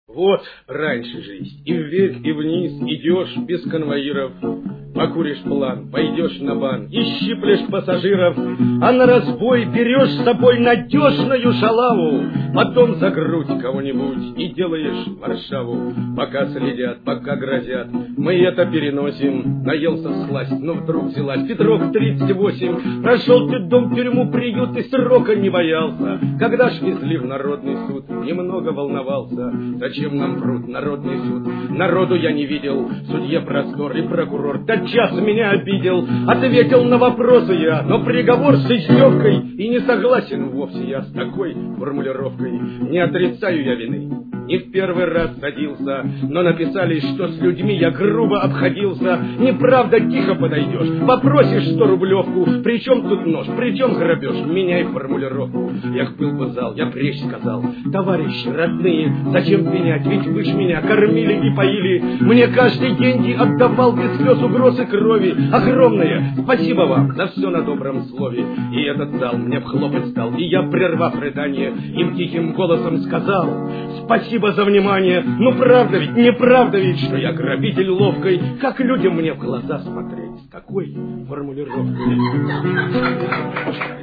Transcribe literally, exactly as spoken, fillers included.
Вот раньше жизнь. И вверх, и вниз идешь без конвоиров. Покуришь план, пойдешь на бан и щиплешь пассажиров, а на разбой берешь с собой надежную шалаву. Потом за грудь кого-нибудь и делаешь Варшаву. Пока следят, пока грозят, мы это переносим. Наелся сласть, но вдруг взялась Петров тридцать восемь. Прошел ты дом, тюрьму, приют и срока не боялся. Когда ж везли в народный суд, немного волновался. Зачем нам пруд, народный суд? Народу я не видел, судья простор и прокурор тотчас меня обидел. Ответил на вопросы я, но приговор с издевкой. И не согласен вовсе я с такой формулировкой. Не отрицаю я вины, не в первый раз садился, но написали, что с людьми я грубо обходился. Неправда, тихо подойдешь, попросишь сто рублевку. Причем тут нож, причем грабеж, меняй формулировку. Эх, был бы зал, я прежде сказал: товарищи родные, зачем пенять, ведь вы ж меня кормили и поили. Мне каждый деньги отдавал без слез, угроз и крови. Огромное спасибо вам за все на добром слове. И этот зал мне вхлопать стал, и я, прервав рыдание, им тихим голосом сказал: спасибо за внимание. Ну правда ведь, неправда ведь, что я грабитель ловкой? Как людям мне в глаза смотреть? С какой формулировкой?